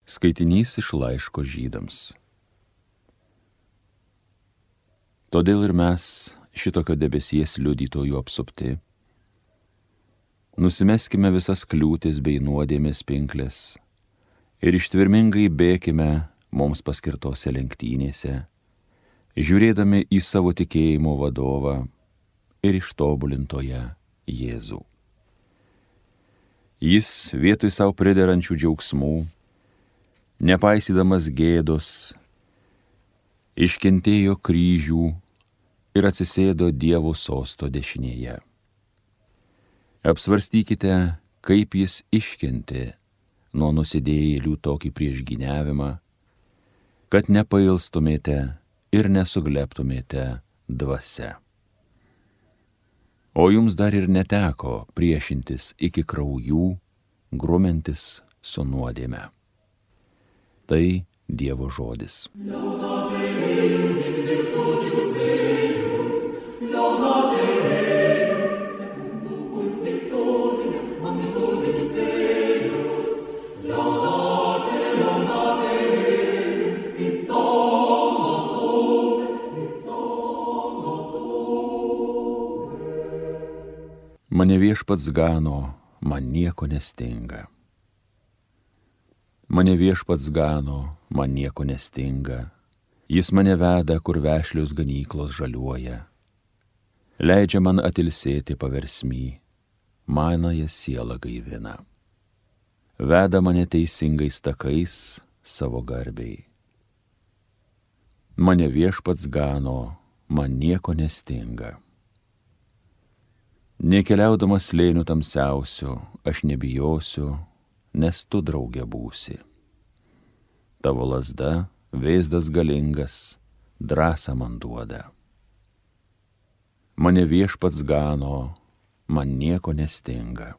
Skaitinys iš laiško Žydams. Todėl ir mes, šitokio debesies liudytojų apsupti, nusimeskime visas kliūtis bei nuodėmės pinkles ir ištvermingai bėkime mums paskirtose lenktynėse, žiūrėdami į savo tikėjimo vadovą ir ištobulintoją Jėzų. Jis vietoj savo priderančių džiaugsmų, nepaisydamas gėdos, iškentėjo kryžių ir atsisėdo Dievo sosto dešinėje. Apsvarstykite, kaip jis iškentė nuo nusidėjėlių tokį priešgyniavimą, kad nepailstumėte ir nesuglebtumėte dvasia. O jums dar ir neteko priešintis iki kraujų, grumiantis su nuodėme. Tai Dievo žodis. Mane Viešpats gano, man nieko nestinga. Mane Viešpats gano, man nieko nestinga. Jis mane veda, kur vešlios ganyklos žaliuoja. Leidžia man atilsėti paversmy, manąją sielą gaivina. Veda mane teisingais takais savo garbei. Mane Viešpats gano, man nieko nestinga. Nekeliaudamas slėnių tamsiausių, aš nebijosiu, nes tu drauge būsi. Tavo lazda, vėzdas galingas, drąsą man duoda. Mane Viešpats gano, man nieko nestinga.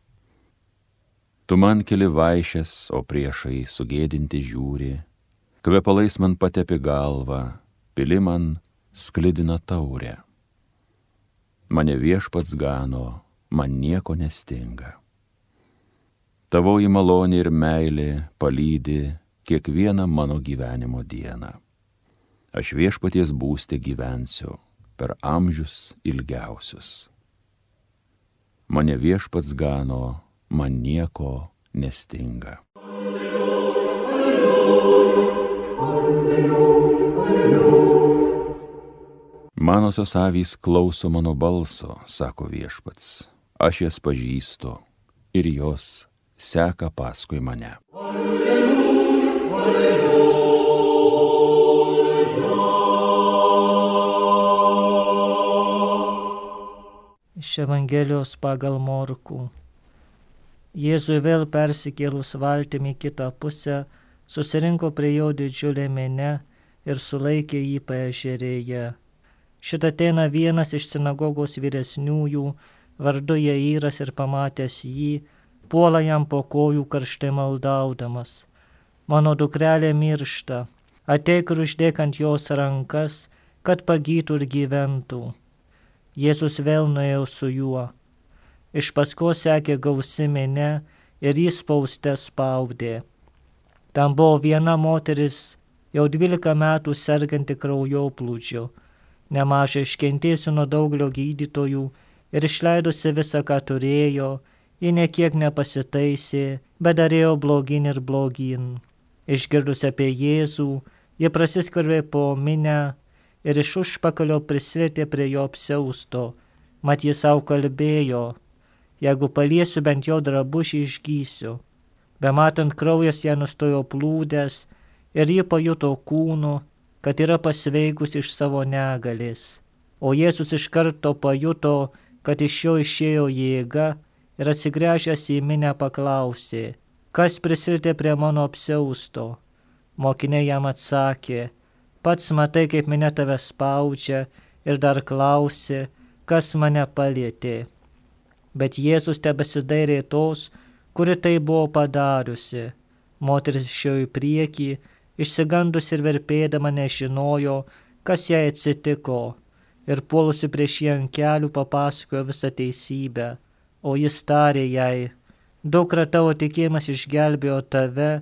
Tu man keli vaišes, o priešai sugėdinti žiūri, kvepalais man patepi galvą, pili man sklidina taurę. Mane Viešpats gano, man nieko nestinga. Tavoji malonė ir meilė palydi kiekvieną mano gyvenimo dieną. Aš Viešpaties būste gyvensiu per amžius ilgiausius. Mane Viešpats gano, man nieko nestinga. Alleluja, alleluja, alleluja. Manosios avys klauso mano balso, sako Viešpats. Aš jas pažįstu ir jos seka paskui mane. Alleluja, alleluja. Iš Evangelijos pagal Morkų. Jėzui vėl persikėlus valtimi į kitą pusę, susirinko prie jo didžiulė minia ir sulaikė jį paežerėje. Šitą ateina vienas iš sinagogos vyresniųjų, vardu Jairas, ir pamatęs jį, puola jam po kojų karštai maldaudamas. Mano dukrelė miršta, ateik ir uždėk ant jos rankas, kad pagytų ir gyventų. Jėzus vėl nuėjo su juo. Iš paskos sekė gausi minia ir jį spauste spaudė. Ten buvo viena moteris, jau 12 metų serganti kraujoplūdžiu, nemažai iškentėjusi nuo daugelio gydytojų ir išleidusi visą, ką turėjo, ji nekiek nepasitaisė, bet darėjo blogyn ir blogyn. Išgirdusi apie Jėzų, ji prasiskverbė po minią ir iš užpakalio prisilietė prie jo apsiausto, mat jis savo kalbėjo, jeigu paliesiu bent jo drabužį, išgysiu. Bematant kraujas ją nustojo plūdęs ir ji pajuto kūnu, kad yra pasveikus iš savo negalės. O Jėzus iš karto pajuto, kad iš jo išėjo jėga ir atsigręžęs į minią paklausė, kas prisilietė prie mano apsiausto. Mokiniai jam atsakė, pats matai, kaip minia tave spaudžia, ir dar klausė, kas mane palietė. Bet Jėzus tebesidairė tos, kuri tai buvo padariusi. Moteris išėjo į priekį, išsigandusi ir verpėdama nežinojo, kas jai atsitiko, ir puolusi prieš jį ant kelių papasakojo visą teisybę, o jis tarė jai, dukra, tavo tikėjimas išgelbėjo tave,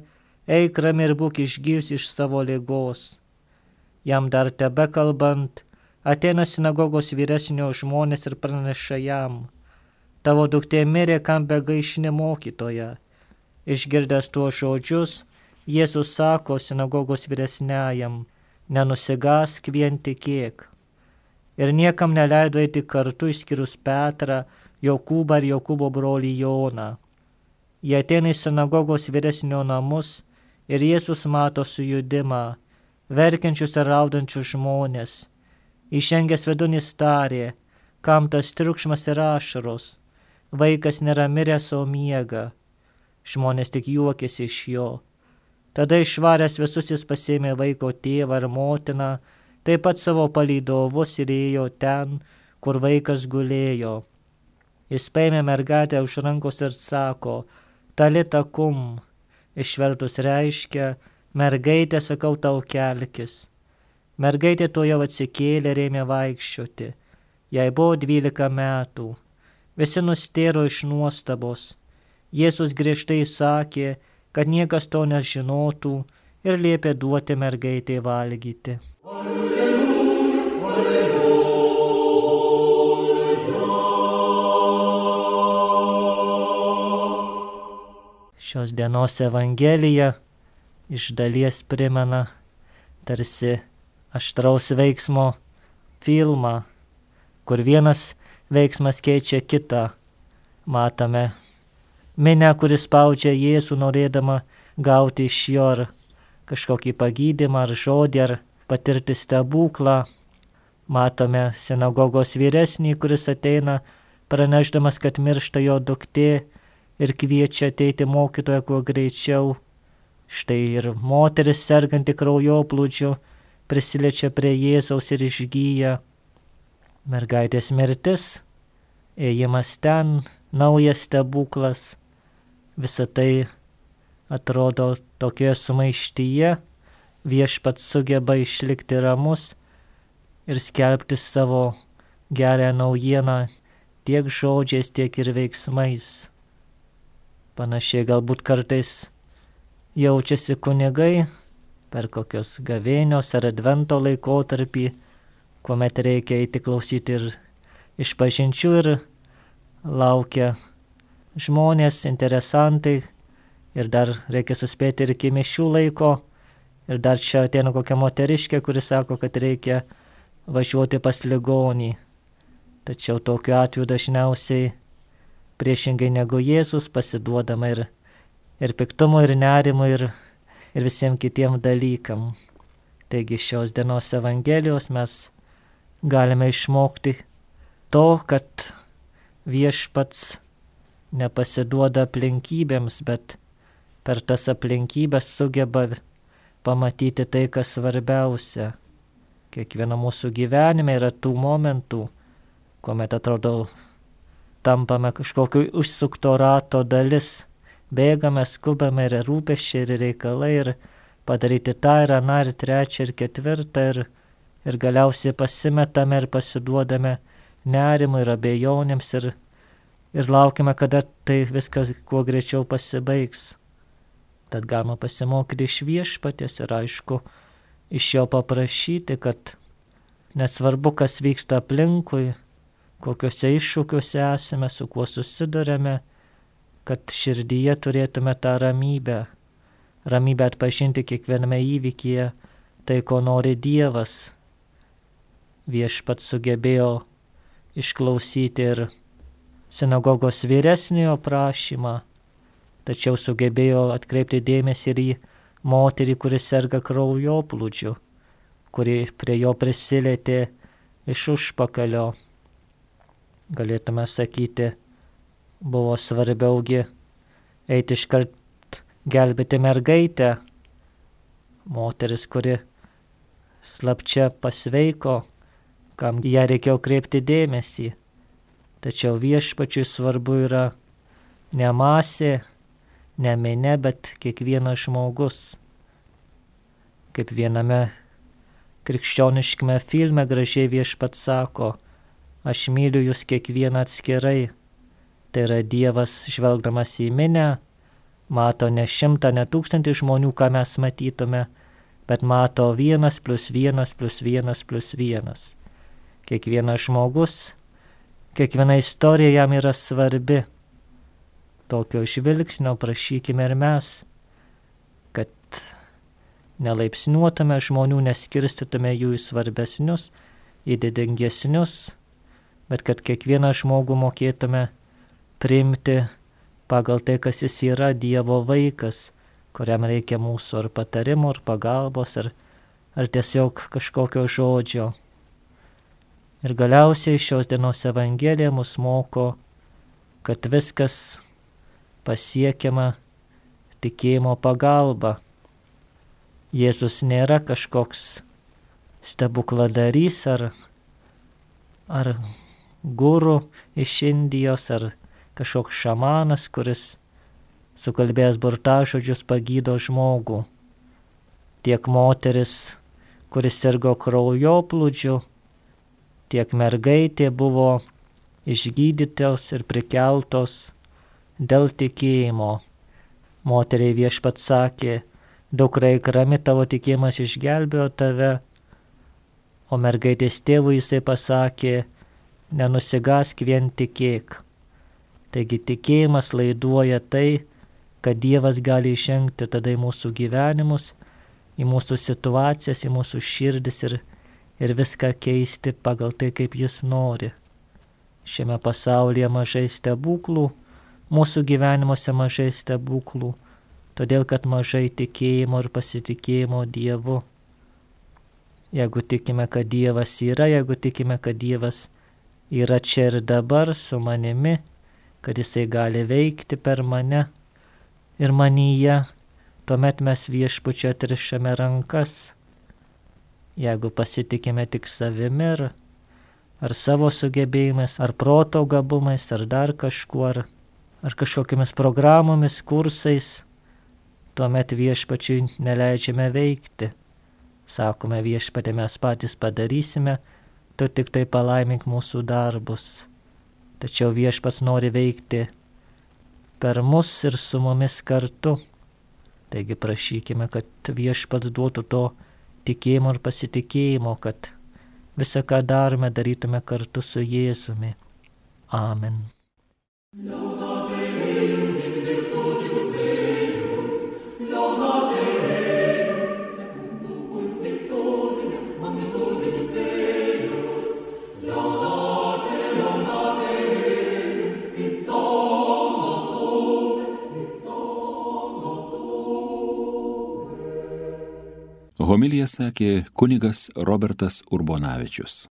eik rami ir būk išgijusi iš savo ligos. Jam dar tebe kalbant, ateina sinagogos vyresnio žmonės ir praneša jam: tavo duktė mirė, kam begaišini mokytoją. Išgirdęs tuos žodžius, Jėzus sako sinagogos vyresniajam: nenusigask, vien tikėk. Ir niekam neleido eiti kartu išskyrus Petrą, Jokūbą ir Jokūbo brolį Joną. Jie ateina į sinagogos vyresnio namus ir Jėzus mato sujudimą, verkiančius ir raudančius žmonės. Įžengęs vidun jis tarė: kam tas triukšmas ir ašaros? Vaikas nėra miręs, o miega. Žmonės tik juokėsi iš jo. Tada išvaręs visus jis pasėmė vaiko tėvą ir motiną, taip pat savo palydovus ir ėjo ten, kur vaikas gulėjo. Jis paėmė mergaitę už rankos ir sako: talita kum, išvertus reiškia: mergaitė, sakau tau, kelkis. Mergaitė tuojau atsikėlė ir ėmė vaikščioti. Jai buvo 12 metų. Visi nustėro iš nuostabos. Jėzus griežtai sakė, kad niekas to nežinotų, ir liepė duoti mergaitei valgyti. Šios dienos Evangelija iš dalies primena tarsi aštraus veiksmo filmą, kur vienas veiksmas keičia kitą. Matome minią, kuris spaudžia Jėzų, norėdama gauti iš jo ar kažkokį pagydymą, ar žodį, ar patirti stebuklą. Matome sinagogos vyresnį, kuris ateina pranešdamas, kad miršta jo duktė, ir kviečia ateiti mokytoją kuo greičiau. Štai ir moteris serganti kraujoplūdžiu prisiliečia prie Jėzaus ir išgyja. Mergaitės mirtis, ėjimas ten, naujas stebuklas. Visa tai atrodo tokioje sumaištyje. Viešpats sugeba išlikti ramus ir skelbti savo gerą naujieną tiek žodžiais, tiek ir veiksmais. Panašiai galbūt kartais jaučiasi kunigai per kokios gavėnios ar advento laikotarpį, kuomet reikia eiti klausyti ir išpažinčių ir laukia žmonės, interesantai, ir dar reikia suspėti ir iki mišių laiko, ir dar čia ateina kokia moteriškė, kuri sako, kad reikia važiuoti pas ligonį. Tačiau tokiu atveju dažniausiai priešingai negu Jėzus pasiduodama ir piktumo, ir nerimo, ir visiems kitiem dalykam. Taigi šios dienos Evangelijos mes galime išmokti to, kad viešpats nepasiduoda aplinkybėms, bet per tas aplinkybės sugeba pamatyti tai, kas svarbiausia. Kiekvieno mūsų gyvenime yra tų momentų, kuomet atrodo tampame kažkokiu užsukto rato dalis. Bėgame, skubame, ir rūpesčiai, ir reikalai, ir padaryti tą, ir aną, ir trečią, ir ketvirtą, ir galiausiai pasimetame ir pasiduodame nerimui ir abejonėms, ir laukime, kada tai viskas kuo greičiau pasibaigs. Tad galima pasimokyti iš viešpaties ir aišku, iš jo paprašyti, kad nesvarbu, kas vyksta aplinkui, kokiuose iššūkiuose esame, su kuo susidurėme, kad širdyje turėtume tą ramybę atpažinti kiekviename įvykyje tai, ko nori Dievas. Viešpats sugebėjo išklausyti ir sinagogos vyresniojo prašymą, tačiau sugebėjo atkreipti dėmesį ir į moterį, kuri serga kraujoplūdžiu, kuri prie jo prisilietė iš užpakalio. Galėtume sakyti, buvo svarbiaugi eiti iškart gelbėti mergaitę, moteris, kuri slapčia pasveiko, kam ją reikėjo kreipti dėmesį. Tačiau viešpačiui svarbu yra ne masė, ne minia, bet kiekvienas žmogus. Kaip viename krikščioniškame filme gražiai viešpats sako: aš myliu jūs kiekvieną atskirai. Tai yra Dievas žvelgdamas į minią, mato ne 100, ne 1000 žmonių, ką mes matytume, bet mato 1 + 1 + 1 + 1. Kiekvienas žmogus, kiekviena istorija jam yra svarbi. Tokio žvilgsnio prašykime ir mes, kad nelaipsniuotume žmonių, neskirstytume jų į svarbesnius, į didingesnius, bet kad kiekvieną žmogų mokėtume priimti pagal tai, kas jis yra, Dievo vaikas, kuriam reikia mūsų ar patarimo, ar pagalbos, ar tiesiog kažkokio žodžio. Ir galiausiai šios dienos Evangelija mus moko, kad viskas pasiekiama tikėjimo pagalba. Jėzus nėra kažkoks stebukladarys ar guru iš Indijos, ar kažkoks šamanas, kuris sukalbėjęs burtažodžius pagydo žmogų. Tiek moteris, kuris sirgo kraujoplūdžiu, tiek mergaitė buvo išgydytos ir prikeltos dėl tikėjimo. Moteriai Viešpats sakė: dukra, eik rami, tavo tikėjimas išgelbėjo tave. O mergaitės tėvui jisai pasakė: nenusigask, vien tikėk. Taigi tikėjimas laiduoja tai, kad Dievas gali įžengti tada į mūsų gyvenimus, į mūsų situacijas, į mūsų širdis ir viską keisti pagal tai, kaip Jis nori. Šiame pasaulyje mažai stebuklų, mūsų gyvenimuose mažai stebuklų, todėl kad mažai tikėjimo ir pasitikėjimo Dievu. Jeigu tikime, kad Dievas yra, jeigu tikime, kad Dievas yra čia ir dabar su manimi, kad Jisai gali veikti per mane ir manyje, tuomet mes Viešpačiui atrišame rankas. Jeigu pasitikime tik savimi ar savo sugebėjimais, ar proto gabumais, ar dar kažkuo, ar kažkokiamis programomis, kursais, tuomet Viešpačiui neleidžiame veikti. Sakome: Viešpatie, mes patys padarysime, tu tik tai palaimink mūsų darbus. Tačiau Viešpats nori veikti per mus ir su mumis kartu. Taigi prašykime, kad Viešpats duotų to tikėjimo ir pasitikėjimo, kad visą, ką darome, darytume kartu su Jėzumi. Amen. Homiliją sakė kunigas Robertas Urbonavičius.